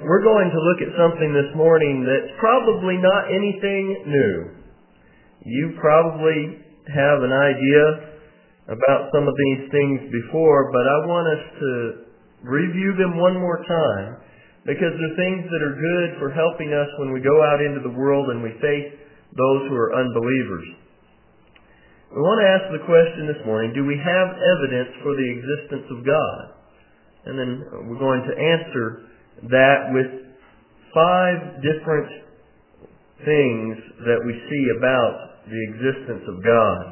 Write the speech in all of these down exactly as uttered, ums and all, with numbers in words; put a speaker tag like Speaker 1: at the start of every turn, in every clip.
Speaker 1: We're going to look at something this morning that's probably not anything new. You probably have an idea about some of these things before, but I want us to review them one more time because they're things that are good for helping us when we go out into the world and we face those who are unbelievers. We want to ask the question this morning, do we have evidence for the existence of God? And then we're going to answer that with five different things that we see about the existence of God.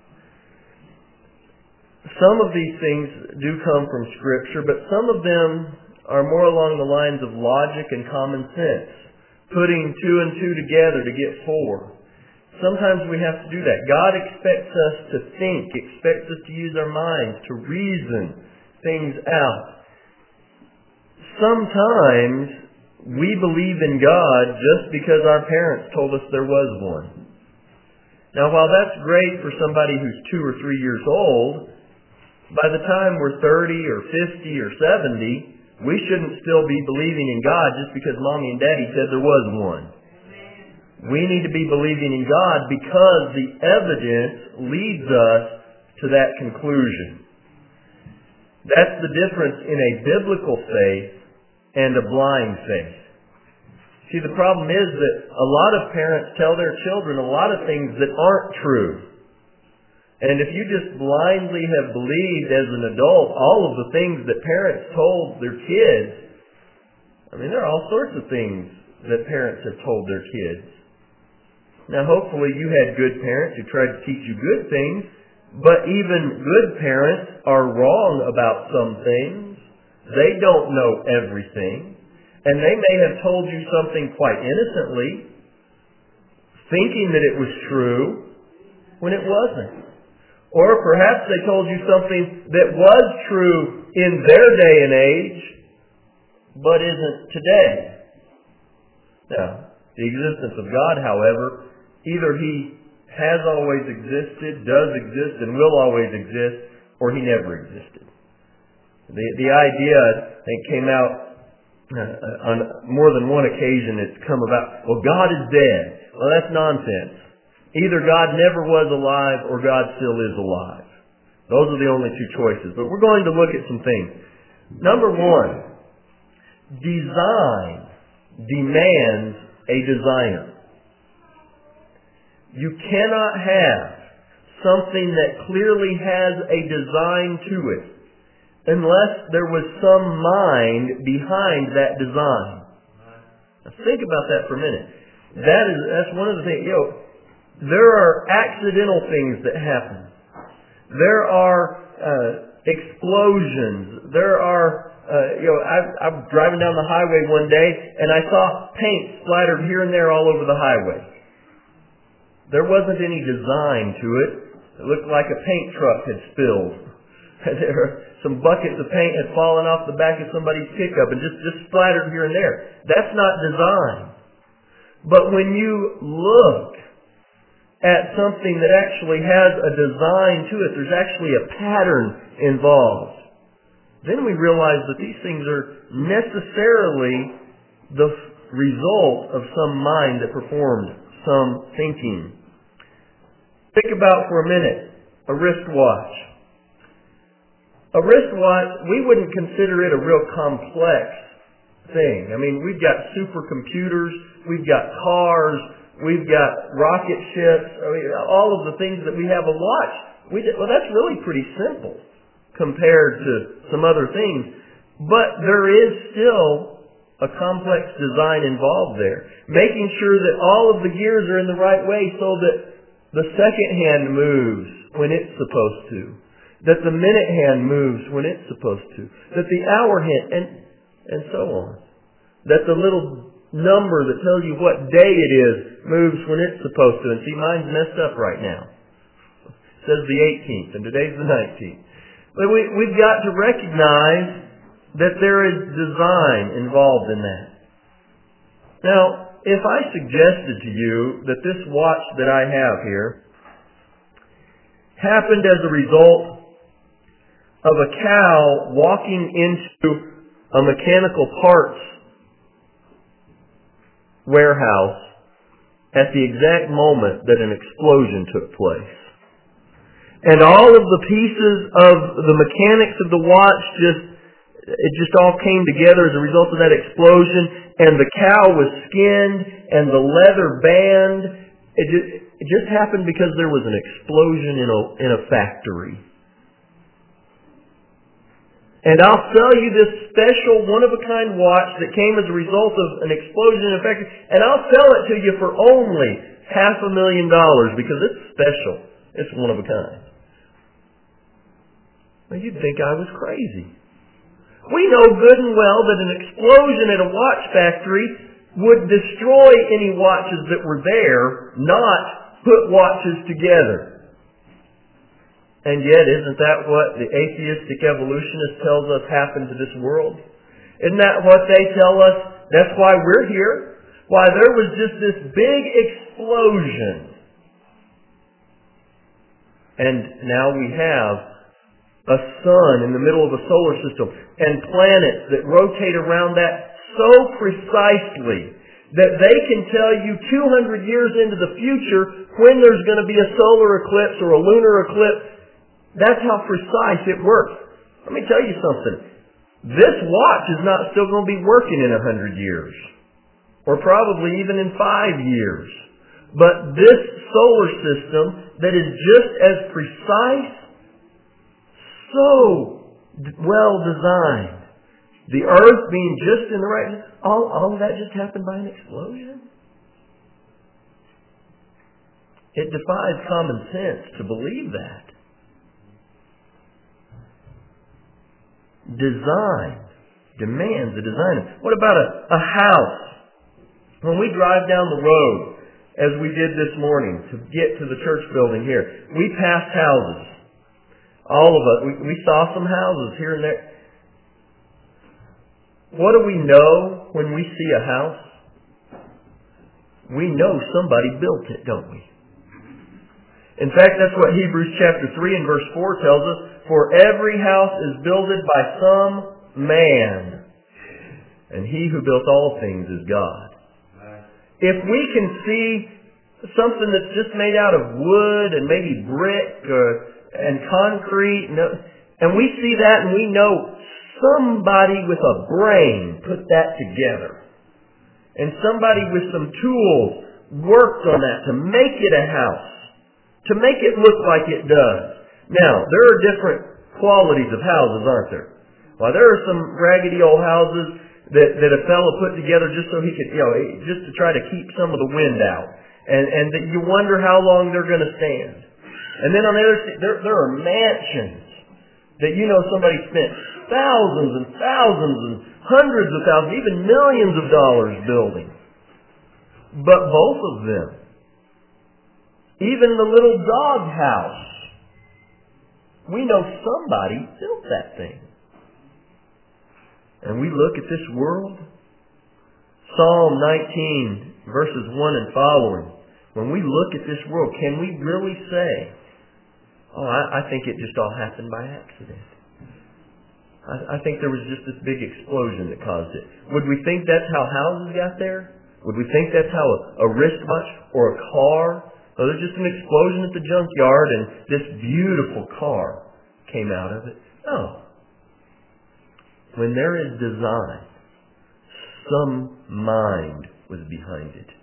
Speaker 1: Some of these things do come from Scripture, but some of them are more along the lines of logic and common sense, putting two and two together to get four. Sometimes we have to do that. God expects us to think, expects us to use our minds, to reason things out. Sometimes we believe in God just because our parents told us there was one. Now, while that's great for somebody who's two or three years old, by the time we're thirty or fifty or seventy, we shouldn't still be believing in God just because Mommy and Daddy said there was one. We need to be believing in God because the evidence leads us to that conclusion. That's the difference in a biblical faith and a blind faith. See, the problem is that a lot of parents tell their children a lot of things that aren't true. And if you just blindly have believed as an adult all of the things that parents told their kids, I mean, there are all sorts of things that parents have told their kids. Now, hopefully you had good parents who tried to teach you good things, but even good parents are wrong about some things. They don't know everything. And they may have told you something quite innocently, thinking that it was true when it wasn't. Or perhaps they told you something that was true in their day and age, but isn't today. Now, the existence of God, however, either He has always existed, does exist, and will always exist, or He never existed. The the idea, I think, came out uh, on more than one occasion. It's come about, well, God is dead. Well, that's nonsense. Either God never was alive or God still is alive. Those are the only two choices. But we're going to look at some things. Number one, design demands a designer. You cannot have something that clearly has a design to it unless there was some mind behind that design. Now think about that for a minute. That is, that's one of the things, you know, there are accidental things that happen. There are uh, explosions. There are, uh, you know, I, I'm driving down the highway one day and I saw paint splattered here and there all over the highway. There wasn't any design to it. It looked like a paint truck had spilled. There were some buckets of paint had fallen off the back of somebody's pickup and just, just splattered here and there. That's not design. But when you look at something that actually has a design to it, there's actually a pattern involved, then we realize that these things are necessarily the result of some mind that performed some thinking. Think about for a minute a wristwatch. A wristwatch, we wouldn't consider it a real complex thing. I mean, we've got supercomputers, we've got cars, we've got rocket ships, I mean, all of the things that we have a watch. We did, well, that's really pretty simple compared to some other things. But there is still a complex design involved there. Making sure that all of the gears are in the right way so that the second hand moves when it's supposed to. That the minute hand moves when it's supposed to. That the hour hand, and, and so on. That the little number that tells you what day it is moves when it's supposed to. And see, mine's messed up right now. It says the eighteenth, and today's the nineteenth. But we, we've got to recognize that there is design involved in that. Now, if I suggested to you that this watch that I have here happened as a result of a cow walking into a mechanical parts warehouse at the exact moment that an explosion took place. And all of the pieces of the mechanics of the watch just, it just all came together as a result of that explosion. And the cow was skinned and the leather band. It just, it just happened because there was an explosion in a, in a factory. And I'll sell you this special one-of-a-kind watch that came as a result of an explosion in a factory, and I'll sell it to you for only half a million dollars because it's special. It's one of a kind. Well, you'd think I was crazy. We know good and well that an explosion at a watch factory would destroy any watches that were there, not put watches together. And yet, isn't that what the atheistic evolutionist tells us happened to this world? Isn't that what they tell us? That's why we're here. Why there was just this big explosion. And now we have a sun in the middle of a solar system and planets that rotate around that so precisely that they can tell you two hundred years into the future when there's going to be a solar eclipse or a lunar eclipse. That's how precise it works. Let me tell you something. This watch is not still going to be working in a hundred years. Or probably even in five years. But this solar system that is just as precise, so well designed, the earth being just in the right, all, all of that just happened by an explosion? It defies common sense to believe that. Design demands a designer. What about a, a house? When we drive down the road, as we did this morning to get to the church building here, we passed houses. All of us, we, we saw some houses here and there. What do we know when we see a house? We know somebody built it, don't we? In fact, that's what Hebrews chapter three and verse four tells us. For every house is builded by some man, and he who built all things is God. If we can see something that's just made out of wood and maybe brick or, and concrete, and we see that and we know somebody with a brain put that together, and somebody with some tools worked on that to make it a house, to make it look like it does. Now, there are different qualities of houses, aren't there? Well, there are some raggedy old houses that, that a fellow put together just so he could, you know, just to try to keep some of the wind out. And, and that you wonder how long they're going to stand. And then on the other side, there, there are mansions that you know somebody spent thousands and thousands and hundreds of thousands, even millions of dollars building. But both of them, even the little dog house, we know somebody built that thing. And we look at this world, Psalm nineteen, verses one and following. When we look at this world, can we really say, oh, I, I think it just all happened by accident. I, I think there was just this big explosion that caused it. Would we think that's how houses got there? Would we think that's how a, a wristwatch or a car? Oh, there's just an explosion at the junkyard and this beautiful car came out of it. No. When there is design, some mind was behind it.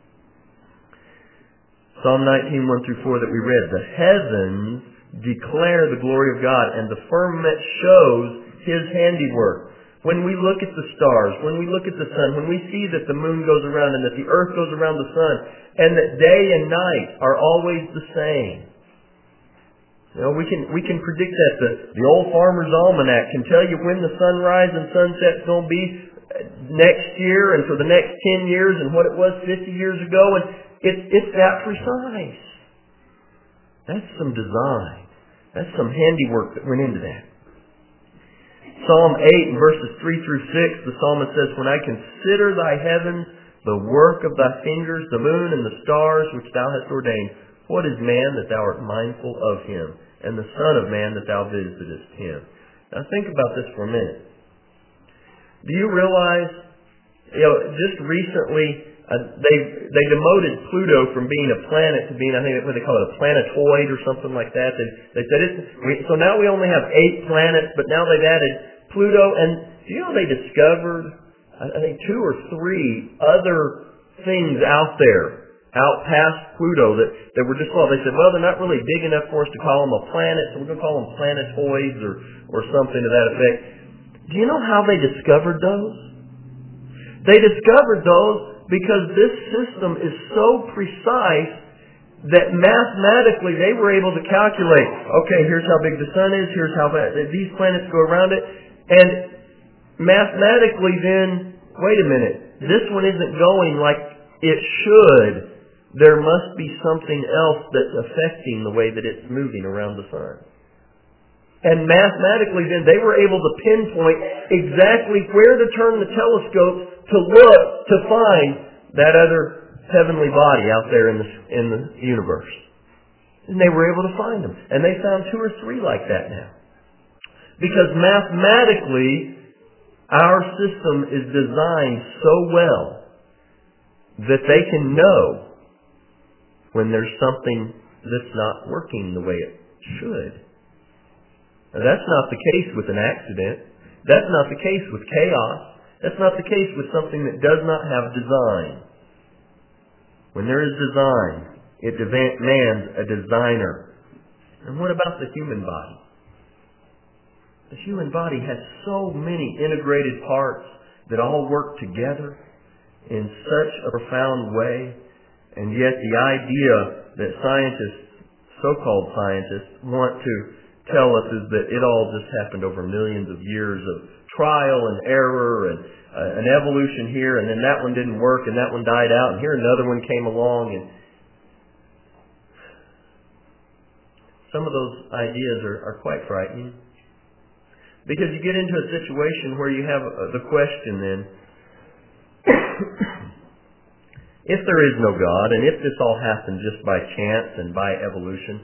Speaker 1: Psalm nineteen, one through four that we read, the heavens declare the glory of God, and the firmament shows His handiwork. When we look at the stars, when we look at the sun, when we see that the moon goes around and that the earth goes around the sun, and that day and night are always the same. You know, we can we can predict that. The, the old Farmer's Almanac can tell you when the sunrise and sunset's going to be next year and for the next ten years and what it was fifty years ago, and it's it's that precise. That's some design. That's some handiwork that went into that. Psalm eight, verses three through six, the psalmist says, when I consider thy heavens, the work of thy fingers, the moon and the stars which thou hast ordained, what is man that thou art mindful of him, and the son of man that thou visitest him? Now think about this for a minute. Do you realize, you know, just recently Uh, they they demoted Pluto from being a planet to being, I think what they call it, a planetoid or something like that. They, they said it's, we, so now we only have eight planets, but now they've added Pluto. And do you know they discovered, I think, two or three other things out there, out past Pluto that, that were just, well, they said, well, they're not really big enough for us to call them a planet, so we're going to call them planetoids or, or something to that effect. Do you know how they discovered those? They discovered those because this system is so precise that mathematically they were able to calculate, okay, here's how big the sun is, here's how these planets go around it, and mathematically then, wait a minute, this one isn't going like it should. There must be something else that's affecting the way that it's moving around the sun. And mathematically then they were able to pinpoint exactly where to turn the telescope to look to find that other heavenly body out there in the, in the universe. And they were able to find them. And they found two or three like that now. Because mathematically, our system is designed so well that they can know when there's something that's not working the way it should. Now, that's not the case with an accident. That's not the case with chaos. That's not the case with something that does not have design. When there is design, it demands a designer. And what about the human body? The human body has so many integrated parts that all work together in such a profound way, and yet the idea that scientists, so-called scientists, want to tell us is that it all just happened over millions of years of trial and error and uh, an evolution here, and then that one didn't work, and that one died out, and here another one came along, and some of those ideas are, are quite frightening. Because you get into a situation where you have uh, the question then, if there is no God, and if this all happened just by chance and by evolution,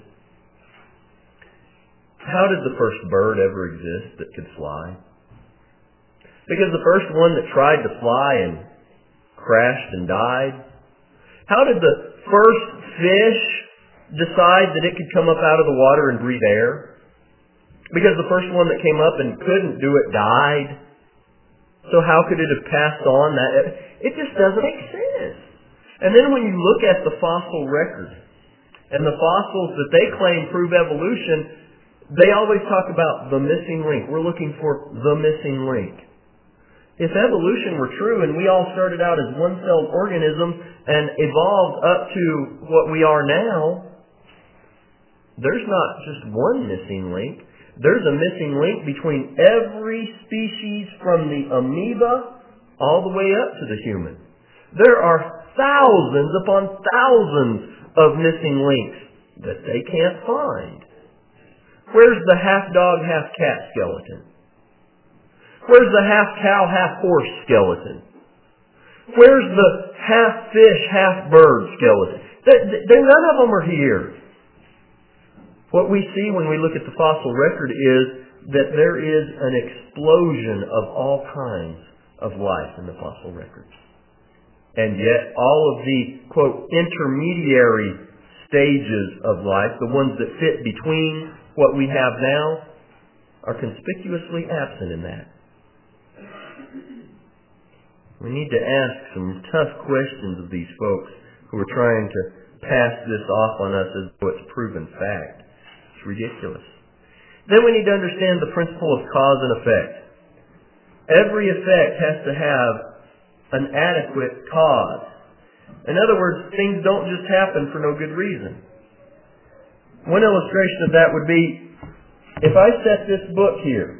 Speaker 1: how did the first bird ever exist that could fly? Because the first one that tried to fly and crashed and died? How did the first fish decide that it could come up out of the water and breathe air? Because the first one that came up and couldn't do it died. So how could it have passed on that? It just doesn't make sense. And then when you look at the fossil record, and the fossils that they claim prove evolution, they always talk about the missing link. We're looking for the missing link. If evolution were true and we all started out as one-celled organisms and evolved up to what we are now, there's not just one missing link. There's a missing link between every species from the amoeba all the way up to the human. There are thousands upon thousands of missing links that they can't find. Where's the half-dog, half-cat skeleton? Where's the half-cow, half-horse skeleton? Where's the half-fish, half-bird skeleton? They, they, none of them are here. What we see when we look at the fossil record is that there is an explosion of all kinds of life in the fossil records. And yet all of the, quote, intermediary stages of life, the ones that fit between what we have now, are conspicuously absent in that. We need to ask some tough questions of these folks who are trying to pass this off on us as though it's proven fact. It's ridiculous. Then we need to understand the principle of cause and effect. Every effect has to have an adequate cause. In other words, things don't just happen for no good reason. One illustration of that would be, if I set this book here,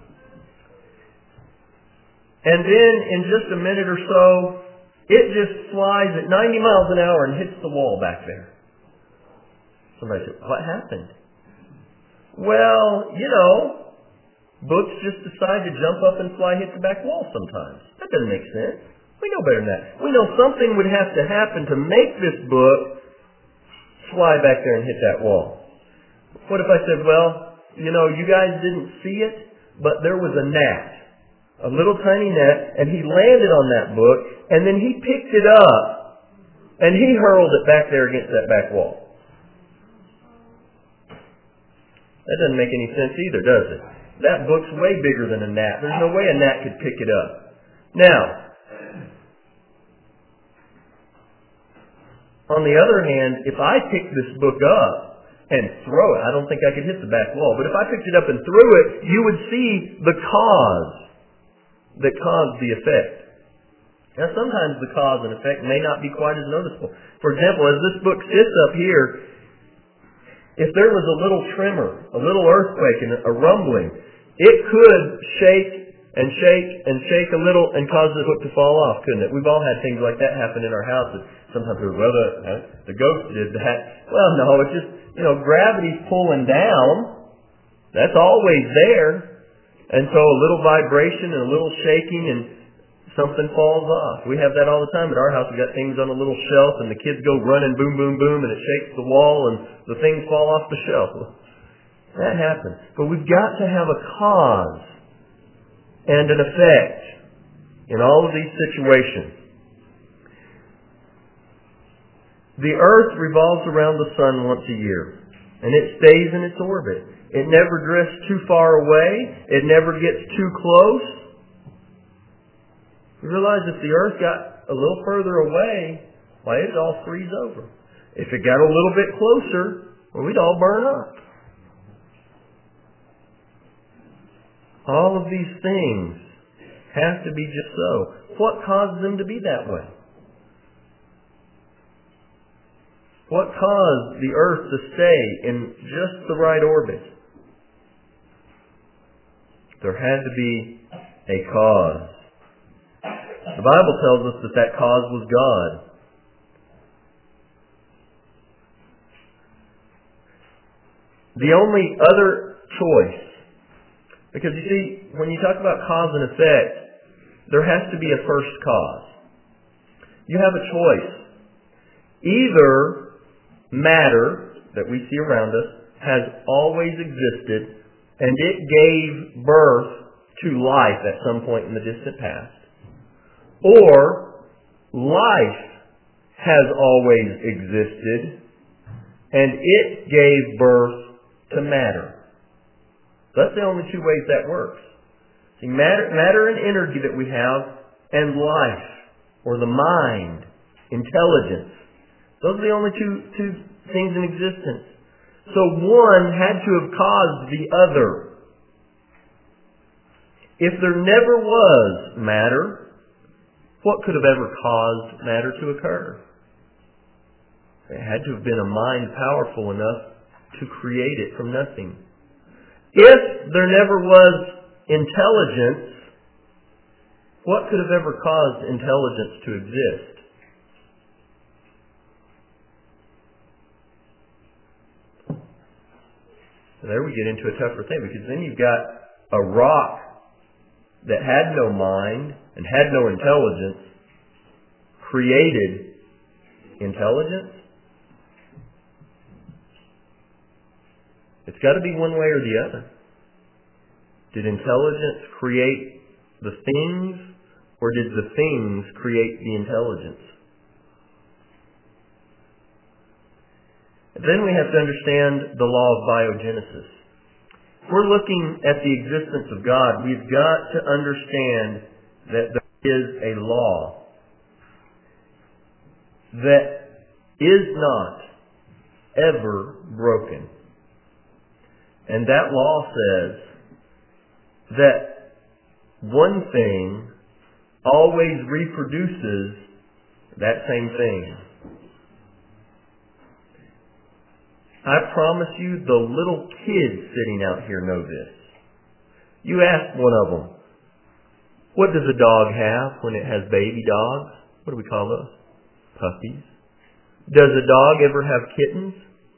Speaker 1: and then in just a minute or so, it just flies at ninety miles an hour and hits the wall back there. Somebody said, what happened? Well, you know, books just decide to jump up and fly hit the back wall sometimes. That doesn't make sense. We know better than that. We know something would have to happen to make this book fly back there and hit that wall. What if I said, well, you know, you guys didn't see it, but there was a gnat A little tiny net, and he landed on that book, and then he picked it up, and he hurled it back there against that back wall. That doesn't make any sense either, does it? That book's way bigger than a gnat. There's no way a gnat could pick it up. Now, on the other hand, if I picked this book up and throw it, I don't think I could hit the back wall, but if I picked it up and threw it, you would see the cause that caused the effect. Now, sometimes the cause and effect may not be quite as noticeable. For example, as this book sits up here, if there was a little tremor, a little earthquake, and a rumbling, it could shake and shake and shake a little and cause the book to fall off, couldn't it? We've all had things like that happen in our houses. Sometimes we're, well, the, the ghost did that. Well, no, it's just, you know, gravity's pulling down. That's always there. And so a little vibration and a little shaking and something falls off. We have that all the time at our house. We got things on a little shelf and the kids go running boom, boom, boom and it shakes the wall and the things fall off the shelf. That happens. But we've got to have a cause and an effect in all of these situations. The earth revolves around the sun once a year and it stays in its orbit. It never drifts too far away. It never gets too close. You realize if the earth got a little further away, why, it'd all freeze over. If it got a little bit closer, well, we'd all burn up. All of these things have to be just so. What caused them to be that way? What caused the earth to stay in just the right orbit? There had to be a cause. The Bible tells us that that cause was God. The only other choice, because you see, when you talk about cause and effect, there has to be a first cause. You have a choice. Either matter that we see around us has always existed and it gave birth to life at some point in the distant past, or life has always existed and it gave birth to matter. That's the only two ways that works. See, matter, matter and energy that we have, and life, or the mind, intelligence. Those are the only two, two things in existence. So one had to have caused the other. If there never was matter, what could have ever caused matter to occur? It had to have been a mind powerful enough to create it from nothing. If there never was intelligence, what could have ever caused intelligence to exist? So there we get into a tougher thing, because then you've got a rock that had no mind and had no intelligence created intelligence. It's got to be one way or the other. Did intelligence create the things, or did the things create the intelligence? And then we have to understand the law of biogenesis. If we're looking at the existence of God, we've got to understand that there is a law that is not ever broken. And that law says that one thing always reproduces that same thing. I promise you, the little kids sitting out here know this. You ask one of them, what does a dog have when it has baby dogs? What do we call those? Puppies. Does a dog ever have kittens?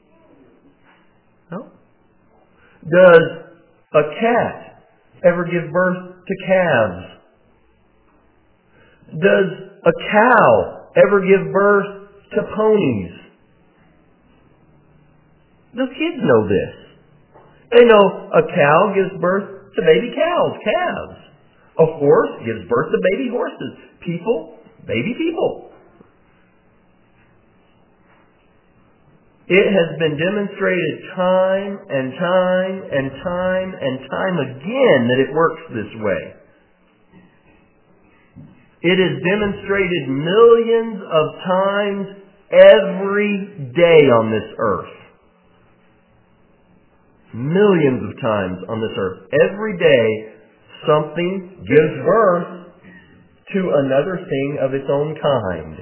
Speaker 1: No. Does a cat ever give birth to calves? Does a cow ever give birth to ponies? The kids know this. They know a cow gives birth to baby cows, calves. A horse gives birth to baby horses. People, baby people. It has been demonstrated time and time and time and time again that it works this way. It is demonstrated millions of times every day on this earth. Millions of times on this earth. Every day something gives birth to another thing of its own kind.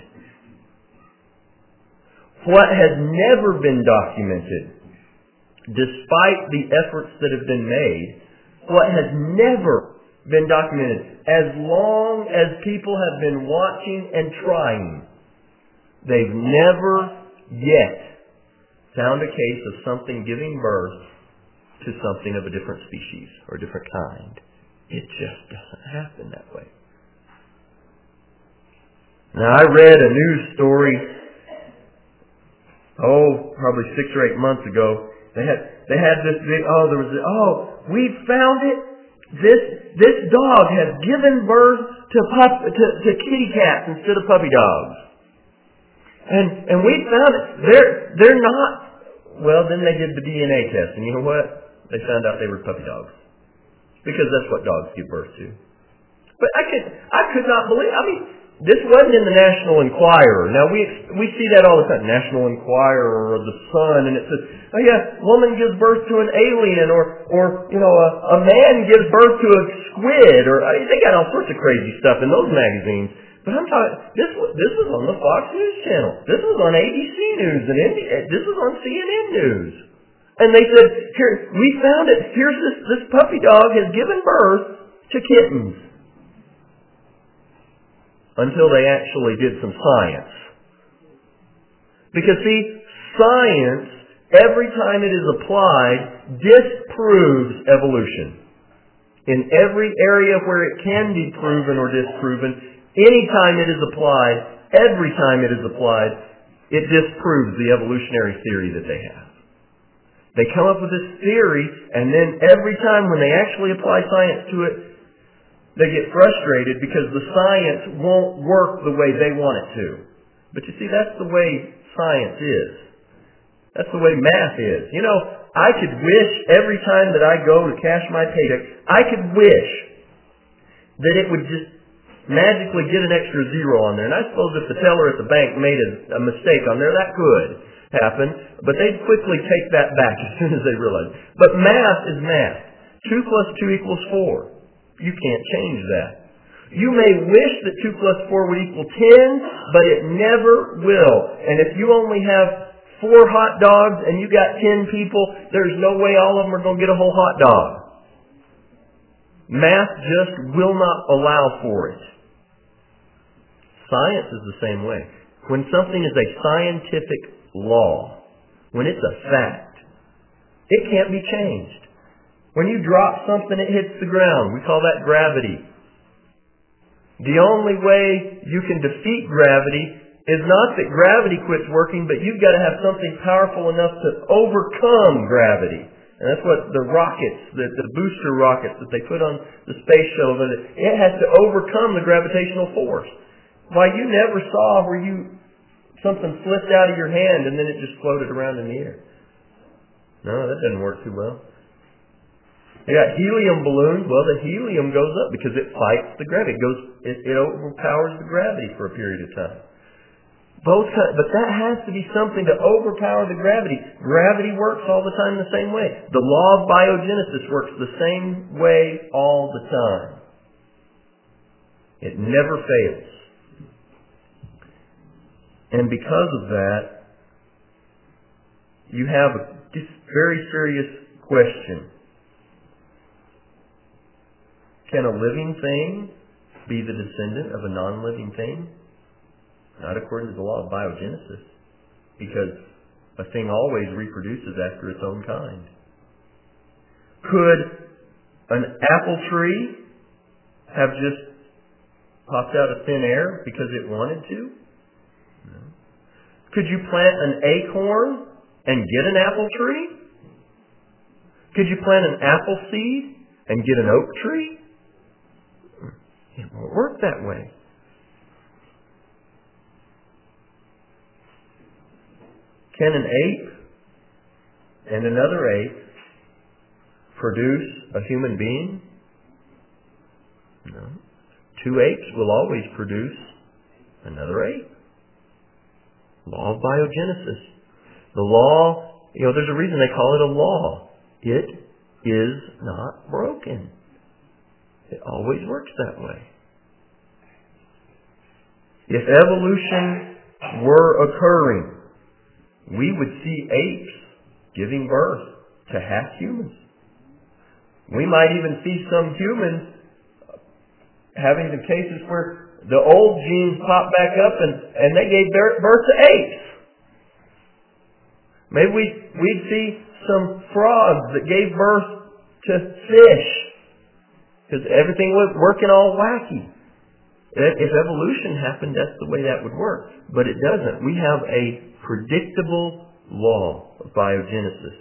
Speaker 1: What has never been documented, despite the efforts that have been made, what has never been documented, as long as people have been watching and trying, they've never yet found a case of something giving birth to something of a different species or a different kind. It just doesn't happen that way. Now, I read a news story Oh, probably six or eight months ago. They had they had this big. Oh, there was. Oh, we found it. This this dog has given birth to pup to, to kitty cats instead of puppy dogs. And and we found it. They're they're not. Well, then they did the D N A test, and you know what? They found out they were puppy dogs, because that's what dogs give birth to. But I could I could not believe. I mean. This wasn't in the National Enquirer. Now, we we see that all the time. National Enquirer or the Sun, and it says, oh yeah, woman gives birth to an alien, or, or you know, a, a man gives birth to a squid, or I mean, they got all sorts of crazy stuff in those magazines. But I'm talking, this was, this was on the Fox News Channel. This was on A B C News, and this was on C N N News. And they said, here, we found it. Here's this, this puppy dog has given birth to kittens. Until they actually did some science. Because see, science, every time it is applied, disproves evolution. In every area where it can be proven or disproven, anytime it is applied, every time it is applied, it disproves the evolutionary theory that they have. They come up with this theory, and then every time when they actually apply science to it, they get frustrated because the science won't work the way they want it to. But you see, that's the way science is. That's the way math is. You know, I could wish every time that I go to cash my paycheck, I could wish that it would just magically get an extra zero on there. And I suppose if the teller at the bank made a, a mistake on there, that could happen. But they'd quickly take that back as soon as they realize it. But math is math. Two plus two equals four. You can't change that. You may wish that two plus four would equal ten, but it never will. And if you only have four hot dogs and you got ten people, there's no way all of them are going to get a whole hot dog. Math just will not allow for it. Science is the same way. When something is a scientific law, when it's a fact, it can't be changed. When you drop something, it hits the ground. We call that gravity. The only way you can defeat gravity is not that gravity quits working, but you've got to have something powerful enough to overcome gravity. And that's what the rockets, the, the booster rockets that they put on the space shuttle, it has to overcome the gravitational force. Why, you never saw where you something slipped out of your hand and then it just floated around in the air. No, that doesn't work too well. You got helium balloons. Well, the helium goes up because it fights the gravity. It goes, it, it overpowers the gravity for a period of time. Both, but that has to be something to overpower the gravity. Gravity works all the time the same way. The law of biogenesis works the same way all the time. It never fails. And because of that, you have a very serious question. Can a living thing be the descendant of a non-living thing? Not according to the law of biogenesis, because a thing always reproduces after its own kind. Could an apple tree have just popped out of thin air because it wanted to? No. Could you plant an acorn and get an apple tree? Could you plant an apple seed and get an oak tree? It won't work that way. Can an ape and another ape produce a human being? No. Two apes will always produce another ape. Law of biogenesis. The law, you know, there's a reason they call it a law. It is not broken. It always works that way. If evolution were occurring, we would see apes giving birth to half humans. We might even see some humans having the cases where the old genes pop back up and, and they gave birth to apes. Maybe we'd, we'd see some frogs that gave birth to fish because everything was working all wacky. If evolution happened, that's the way that would work. But it doesn't. We have a predictable law of biogenesis.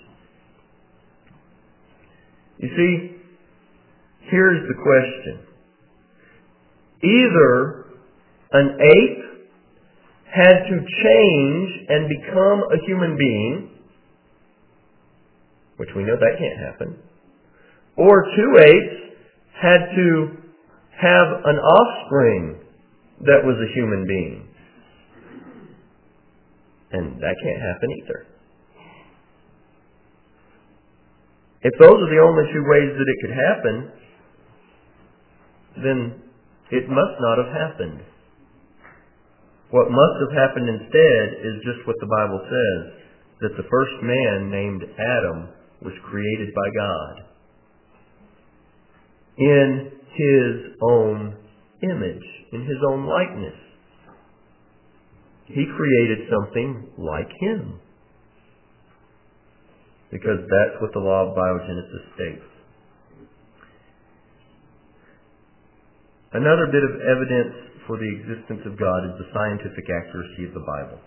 Speaker 1: You see, here's the question. Either an ape had to change and become a human being, which we know that can't happen, or two apes had to have an offspring that was a human being. And that can't happen either. If those are the only two ways that it could happen, then it must not have happened. What must have happened instead is just what the Bible says, that the first man named Adam was created by God in His own image, in His own likeness. He created something like Him, because that's what the law of biogenesis states. Another bit of evidence for the existence of God is the scientific accuracy of the Bible.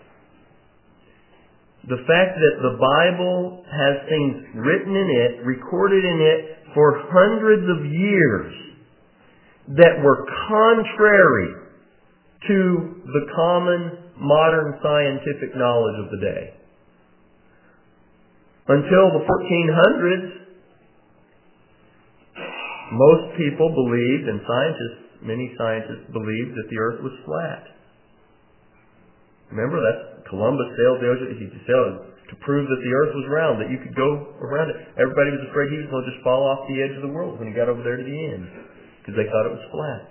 Speaker 1: The fact that the Bible has things written in it, recorded in it for hundreds of years that were contrary to the common modern scientific knowledge of the day. Until the fourteen hundreds, most people believed, and scientists, many scientists believed, that the earth was flat. Remember, that's Columbus sailed the ocean. He sailed to prove that the earth was round, that you could go around it. Everybody was afraid he was going to just fall off the edge of the world when he got over there to the end, because they thought it was flat.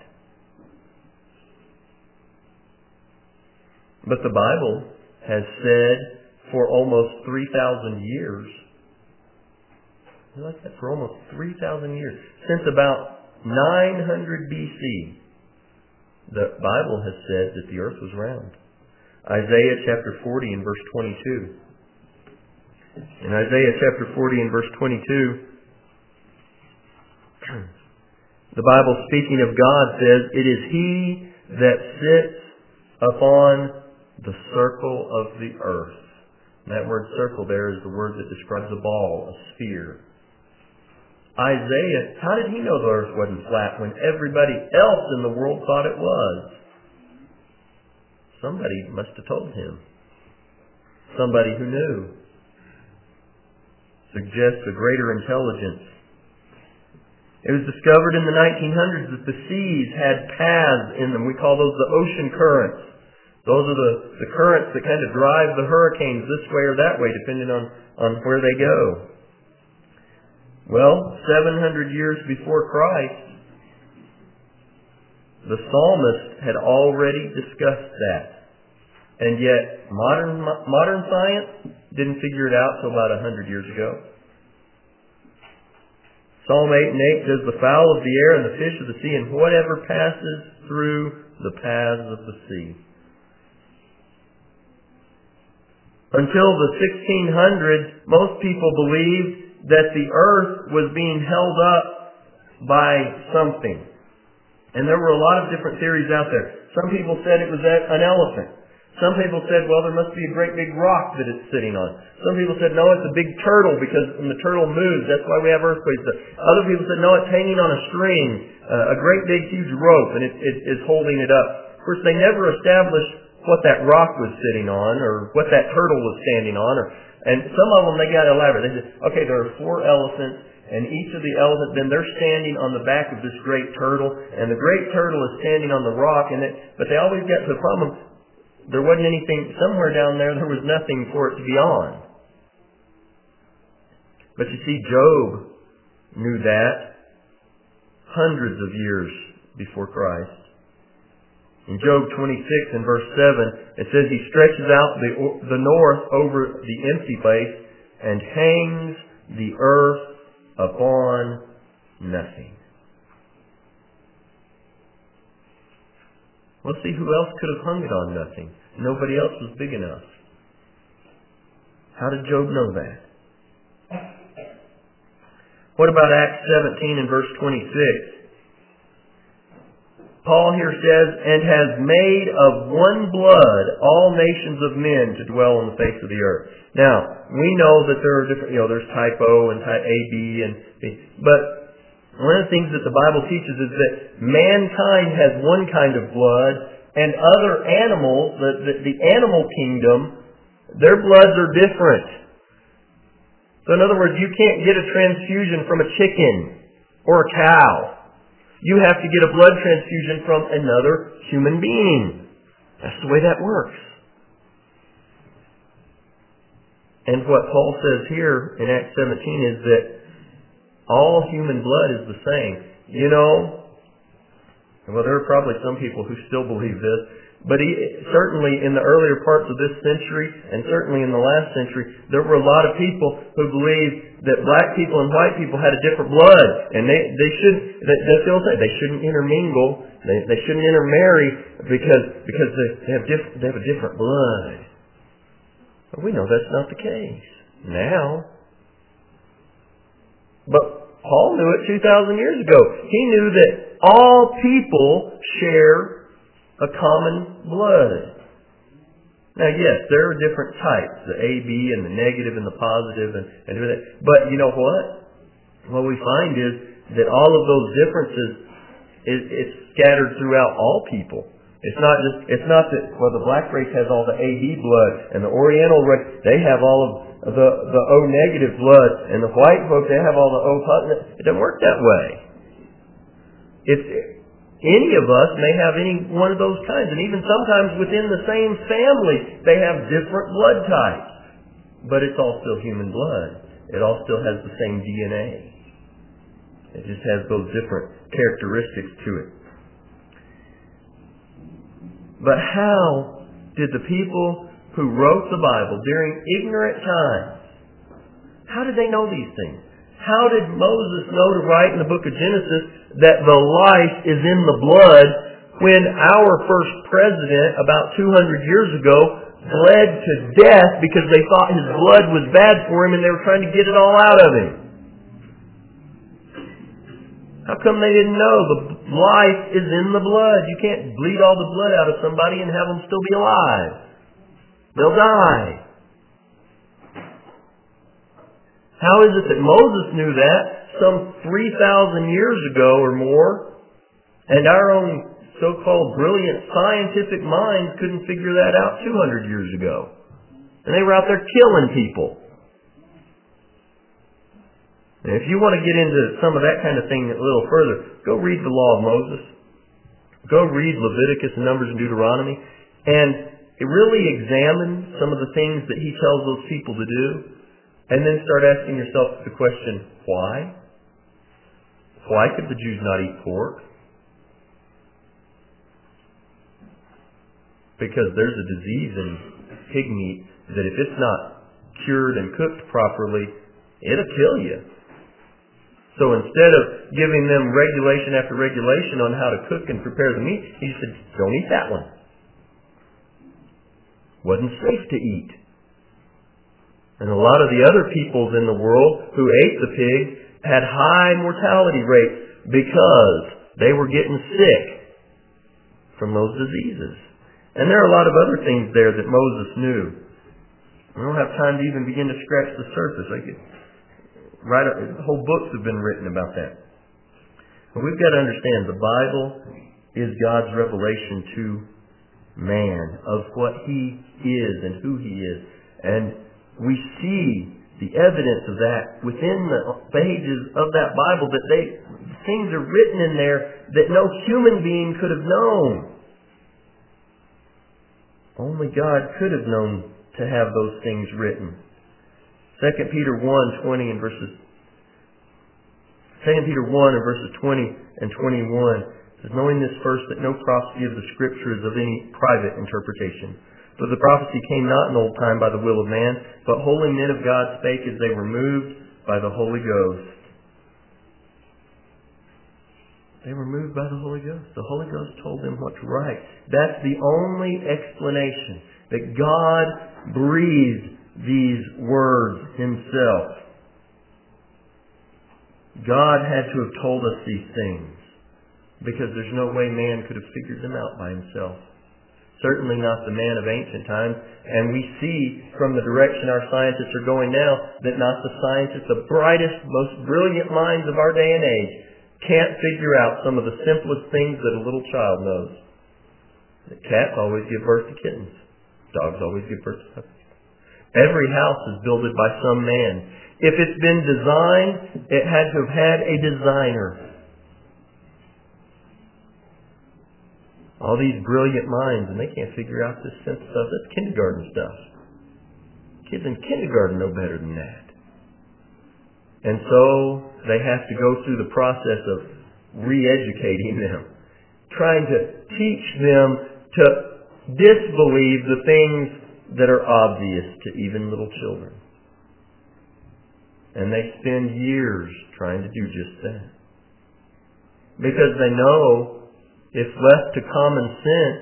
Speaker 1: But the Bible has said for almost three thousand years, like that, for almost three thousand years, since about nine hundred B C, the Bible has said that the earth was round. Isaiah chapter forty and verse twenty-two. In Isaiah chapter forty and verse twenty-two, the Bible, speaking of God, says, "It is He that sits upon the circle of the earth." And that word circle there is the word that describes a ball, a sphere. Isaiah, how did he know the earth wasn't flat when everybody else in the world thought it was? Somebody must have told him. Somebody who knew. Suggests a greater intelligence. It was discovered in the nineteen hundreds that the seas had paths in them. We call those the ocean currents. Those are the, the currents that kind of drive the hurricanes this way or that way, depending on, on where they go. Well, seven hundred years before Christ, the psalmist had already discussed that. And yet, modern modern science didn't figure it out until about one hundred years ago. Psalm eight and eight says, "The fowl of the air and the fish of the sea and whatever passes through the paths of the sea." Until the sixteen hundreds, most people believed that the earth was being held up by something. And there were a lot of different theories out there. Some people said it was an elephant. Some people said, well, there must be a great big rock that it's sitting on. Some people said, no, it's a big turtle because when the turtle moves, that's why we have earthquakes. Other people said, no, it's hanging on a string, uh, a great big huge rope, and it, it is holding it up. Of course, they never established what that rock was sitting on or what that turtle was standing on. Or, and some of them, they got elaborate. They said, okay, there are four elephants, and each of the elephants, then they're standing on the back of this great turtle, and the great turtle is standing on the rock, and it, but they always got to the problem. There wasn't anything, somewhere down there, there was nothing for it to be on. But you see, Job knew that hundreds of years before Christ. In Job twenty-six and verse seven, it says he stretches out the, the north over the empty place and hangs the earth upon nothing. Well, see, who else could have hung it on nothing? Nobody else was big enough. How did Job know that? What about Acts seventeen and verse twenty-six? Paul here says, and has made of one blood all nations of men to dwell on the face of the earth. Now, we know that there are different, you know, there's type O and type A, B, and B. But one of the things that the Bible teaches is that mankind has one kind of blood, and other animals, the, the, the animal kingdom, their bloods are different. So in other words, you can't get a transfusion from a chicken or a cow. You have to get a blood transfusion from another human being. That's the way that works. And what Paul says here in Acts seventeen is that all human blood is the same. You know, well, there are probably some people who still believe this, but he, certainly in the earlier parts of this century, and certainly in the last century, there were a lot of people who believed that black people and white people had a different blood, and they they should they, they still say they shouldn't intermingle, they they shouldn't intermarry because because they, they have diff, they have a different blood. But we know that's not the case now. But Paul knew it two thousand years ago. He knew that all people share a common blood. Now, yes, there are different types, the A, B, and the negative and the positive, and, and everything. But you know what? What we find is that all of those differences is it's scattered throughout all people. It's not just it's not that well the black race has all the A B blood and the Oriental race they have all of the the O negative blood and the white folks they have all the O positive. It doesn't work that way. It's Any of us may have any one of those kinds. And even sometimes within the same family, they have different blood types. But it's all still human blood. It all still has the same D N A. It just has those different characteristics to it. But how did the people who wrote the Bible during ignorant times, how did they know these things? How did Moses know to write in the book of Genesis that the life is in the blood when our first president about two hundred years ago bled to death because they thought his blood was bad for him and they were trying to get it all out of him? How come they didn't know the life is in the blood? You can't bleed all the blood out of somebody and have them still be alive. They'll die. How is it that Moses knew that some three thousand years ago or more, and our own so-called brilliant scientific minds couldn't figure that out two hundred years ago? And they were out there killing people. And if you want to get into some of that kind of thing a little further, go read the Law of Moses. Go read Leviticus and Numbers and Deuteronomy. And really examine some of the things that he tells those people to do. And then start asking yourself the question, why? Why could the Jews not eat pork? Because there's a disease in pig meat that if it's not cured and cooked properly, it'll kill you. So instead of giving them regulation after regulation on how to cook and prepare the meat, he said, don't eat that one. Wasn't safe to eat. And a lot of the other peoples in the world who ate the pig had high mortality rates because they were getting sick from those diseases. And there are a lot of other things there that Moses knew. We don't have time to even begin to scratch the surface. I could write a, whole books have been written about that. But we've got to understand the Bible is God's revelation to man of what He is and who He is. And we see the evidence of that within the pages of that Bible, that they things are written in there that no human being could have known. Only God could have known to have those things written. Second Peter one, twenty and verses Second Peter one and verses twenty and twenty-one says, knowing this first, that no prophecy of the Scripture is of any private interpretation. For the prophecy came not in old time by the will of man, but holy men of God spake as they were moved by the Holy Ghost. They were moved by the Holy Ghost. The Holy Ghost told them what to write. That's the only explanation, that God breathed these words Himself. God had to have told us these things, because there's no way man could have figured them out by himself. Certainly not the man of ancient times. And we see from the direction our scientists are going now that not the scientists, the brightest, most brilliant minds of our day and age, can't figure out some of the simplest things that a little child knows. That cats always give birth to kittens. Dogs always give birth to puppies. Every house is builded by some man. If it's been designed, it had to have had a designer. All these brilliant minds, and they can't figure out this simple stuff. That's kindergarten stuff. Kids in kindergarten know better than that. And so they have to go through the process of re-educating them, trying to teach them to disbelieve the things that are obvious to even little children. And they spend years trying to do just that. Because they know, if left to common sense,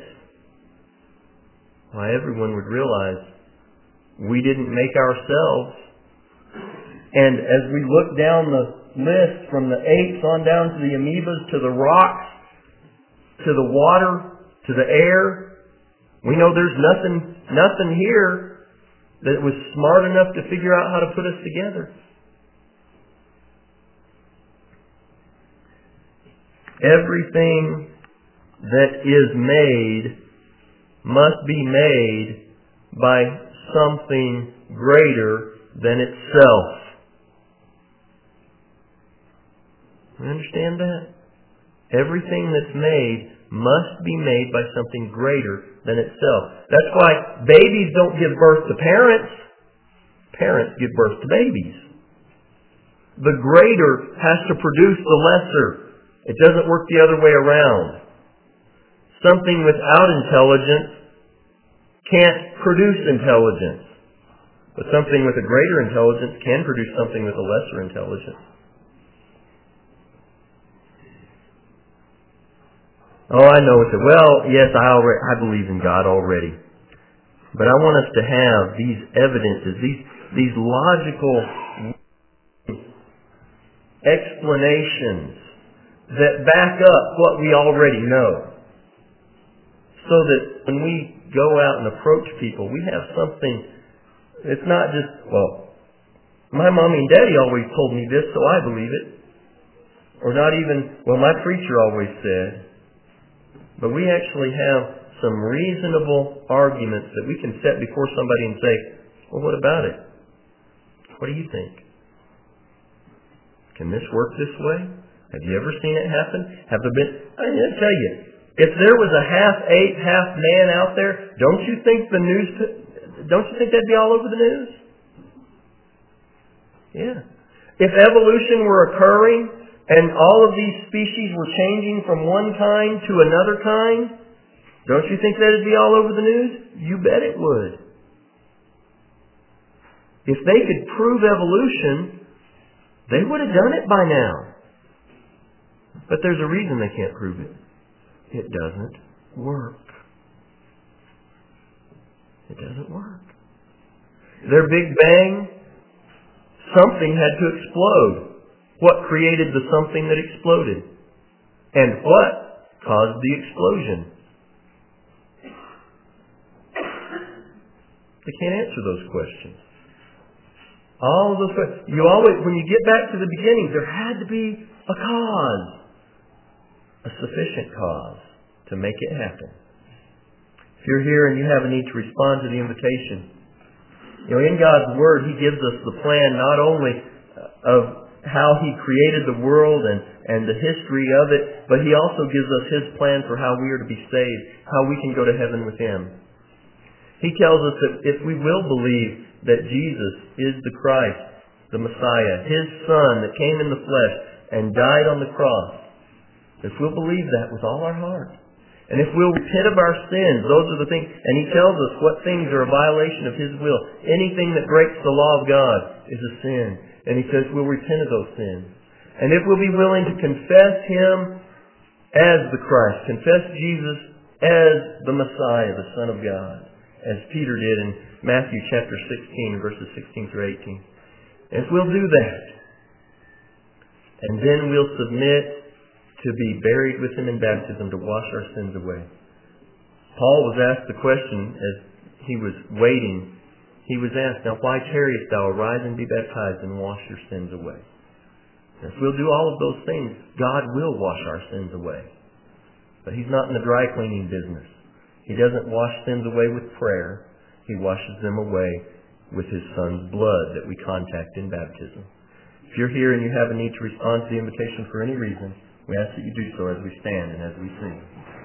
Speaker 1: why, everyone would realize we didn't make ourselves. And as we look down the list from the apes on down to the amoebas, to the rocks, to the water, to the air, we know there's nothing, nothing here that was smart enough to figure out how to put us together. Everything that is made must be made by something greater than itself. You understand that? Everything that's made must be made by something greater than itself. That's why babies don't give birth to parents. Parents give birth to babies. The greater has to produce the lesser. It doesn't work the other way around. Something without intelligence can't produce intelligence. But something with a greater intelligence can produce something with a lesser intelligence. Oh, I know. It's a, well, yes, I already, I believe in God already. But I want us to have these evidences, these, these logical explanations that back up what we already know. So that when we go out and approach people, we have something. It's not just, well, my mommy and daddy always told me this, so I believe it. Or not even, well, my preacher always said. But we actually have some reasonable arguments that we can set before somebody and say, well, what about it? What do you think? Can this work this way? Have you ever seen it happen? Have there been, I mean, I tell you, if there was a half ape, half man out there, don't you think the news, don't you think that'd be all over the news? Yeah. If evolution were occurring and all of these species were changing from one kind to another kind, don't you think that'd be all over the news? You bet it would. If they could prove evolution, they would have done it by now. But there's a reason they can't prove it. It doesn't work. It doesn't work. Their Big Bang, something had to explode. What created the something that exploded? And what caused the explosion? They can't answer those questions. All of those questions. You always, when you get back to the beginning, there had to be a cause. A sufficient cause to make it happen. If you're here and you have a need to respond to the invitation, you know, in God's Word, He gives us the plan not only of how He created the world and, and the history of it, but He also gives us His plan for how we are to be saved, how we can go to heaven with Him. He tells us that if we will believe that Jesus is the Christ, the Messiah, His Son that came in the flesh and died on the cross, if we'll believe that with all our heart, and if we'll repent of our sins, those are the things, and He tells us what things are a violation of His will. Anything that breaks the law of God is a sin. And He says we'll repent of those sins. And if we'll be willing to confess Him as the Christ, confess Jesus as the Messiah, the Son of God, as Peter did in Matthew chapter sixteen, verses sixteen through eighteen. And if we'll do that, and then we'll submit to be buried with Him in baptism to wash our sins away. Paul was asked the question as he was waiting. He was asked, now why tarriest thou? Arise and be baptized and wash your sins away. And if we'll do all of those things, God will wash our sins away. But He's not in the dry cleaning business. He doesn't wash sins away with prayer. He washes them away with His Son's blood that we contact in baptism. If you're here and you have a need to respond to the invitation for any reason, we ask that you do so as we stand and as we sing.